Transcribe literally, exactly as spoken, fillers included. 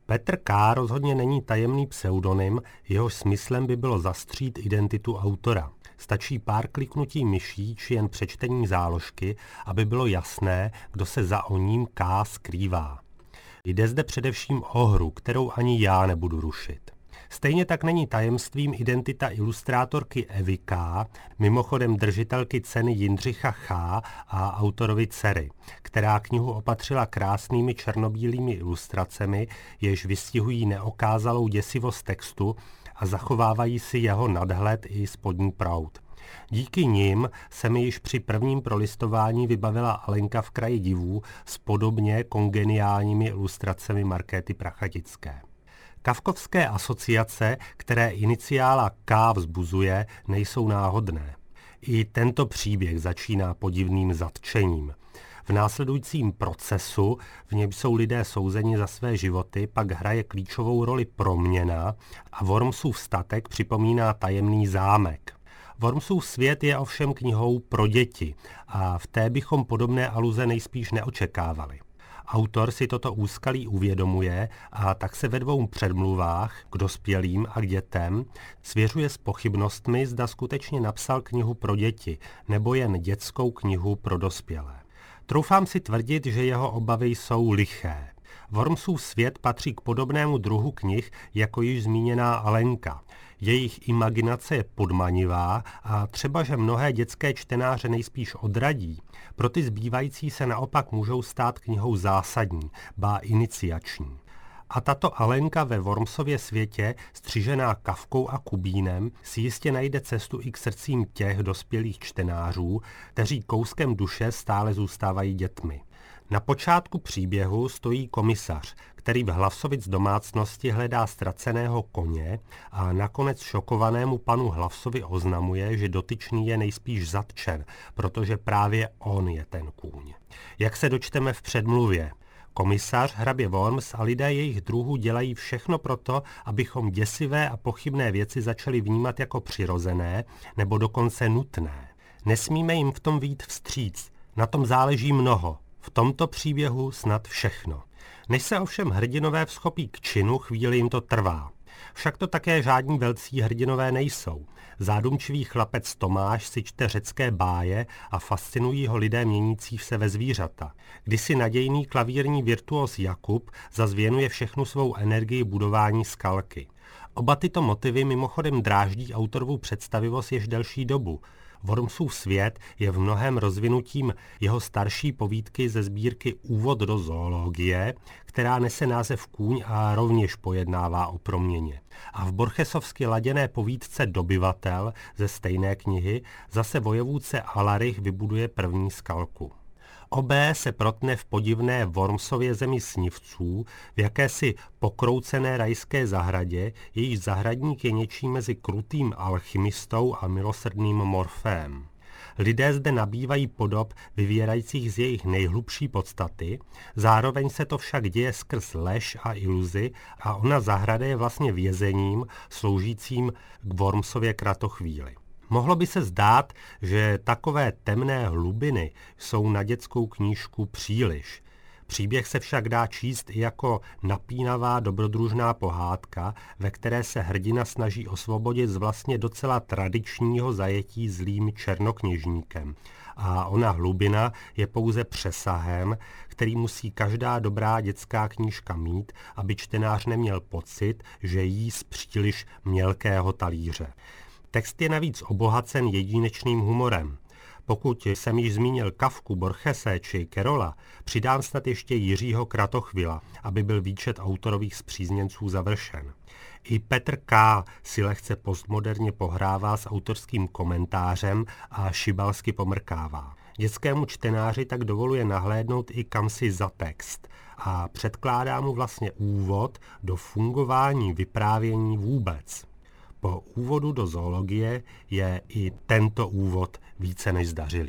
Petr K. rozhodně není tajemný pseudonym, jehož smyslem by bylo zastřít identitu autora. Stačí pár kliknutí myší či jen přečtení záložky, aby bylo jasné, kdo se za oním K. skrývá. Jde zde především o hru, kterou ani já nebudu rušit. Stejně tak není tajemstvím identita ilustrátorky Evy K., mimochodem držitelky ceny Jindřicha Chá a autorovy dcery, která knihu opatřila krásnými černobílými ilustracemi, jež vystihují neokázalou děsivost textu a zachovávají si jeho nadhled i spodní proud. Díky nim se mi již při prvním prolistování vybavila Alenka v kraji divů s podobně kongeniálními ilustracemi Markéty Prachatické. Kafkovské asociace, které iniciála K vzbuzuje, nejsou náhodné. I tento příběh začíná podivným zatčením. V následujícím procesu, v něm jsou lidé souzeni za své životy, pak hraje klíčovou roli proměna a Wormsův statek připomíná tajemný zámek. Wormsův svět je ovšem knihou pro děti a v té bychom podobné aluze nejspíš neočekávali. Autor si toto úskalí uvědomuje a tak se ve dvou předmluvách, k dospělým a k dětem, svěřuje s pochybnostmi, zda skutečně napsal knihu pro děti nebo jen dětskou knihu pro dospělé. Troufám si tvrdit, že jeho obavy jsou liché. Wormsův svět patří k podobnému druhu knih, jako již zmíněná Alenka. Jejich imaginace je podmanivá a třeba, že mnohé dětské čtenáře nejspíš odradí, pro ty zbývající se naopak můžou stát knihou zásadní, ba iniciační. A tato Alenka ve Wormsově světě, střižená Kafkou a Kubínem, si jistě najde cestu i k srdcím těch dospělých čtenářů, kteří kouskem duše stále zůstávají dětmi. Na počátku příběhu stojí komisař, který v Hlavsovic domácnosti hledá ztraceného koně a nakonec šokovanému panu Hlavsovi oznamuje, že dotyčný je nejspíš zatčen, protože právě on je ten kůň. Jak se dočteme v předmluvě, komisař, hrabě Worms a lidé jejich druhů dělají všechno proto, abychom děsivé a pochybné věci začali vnímat jako přirozené nebo dokonce nutné. Nesmíme jim v tom vyjít vstříc, na tom záleží mnoho. V tomto příběhu snad všechno. Než se ovšem hrdinové vzchopí k činu, chvíli jim to trvá. Však to také žádní velcí hrdinové nejsou. Zádumčivý chlapec Tomáš si čte řecké báje a fascinují ho lidé měnící se ve zvířata. Kdysi nadějný klavírní virtuos Jakub zas věnuje všechnu svou energii budování skalky. Oba tyto motivy mimochodem dráždí autorovu představivost již delší dobu. Wormsův svět je v mnohém rozvinutím jeho starší povídky ze sbírky Úvod do zoologie, která nese název Kůň a rovněž pojednává o proměně. A v borchesovsky laděné povídce Dobyvatel ze stejné knihy zase vojevůdce Alarich vybuduje první skalku. Obé se protne v podivné Wormsově zemi snivců, v jakési pokroucené rajské zahradě, jejíž zahradník je něčím mezi krutým alchymistou a milosrdným Morfeem. Lidé zde nabývají podob vyvěrajících z jejich nejhlubší podstaty, zároveň se to však děje skrz lež a iluzi a ona zahrada je vlastně vězením sloužícím k Wormsově kratochvíli. Mohlo by se zdát, že takové temné hlubiny jsou na dětskou knížku příliš. Příběh se však dá číst i jako napínavá dobrodružná pohádka, ve které se hrdina snaží osvobodit z vlastně docela tradičního zajetí zlým černokněžníkem. A ona hlubina je pouze přesahem, který musí každá dobrá dětská knížka mít, aby čtenář neměl pocit, že jí z příliš mělkého talíře. Text je navíc obohacen jedinečným humorem. Pokud jsem již zmínil Kafku, Borchese či Kerola, přidám snad ještě Jiřího Kratochvila, aby byl výčet autorových spřízněnců završen. I Petr K. si lehce postmoderně pohrává s autorským komentářem a šibalsky pomrkává. Dětskému čtenáři tak dovoluje nahlédnout i kamsi za text a předkládá mu vlastně úvod do fungování vyprávění vůbec. Po úvodu do zoologie je i tento úvod více než zdařilý.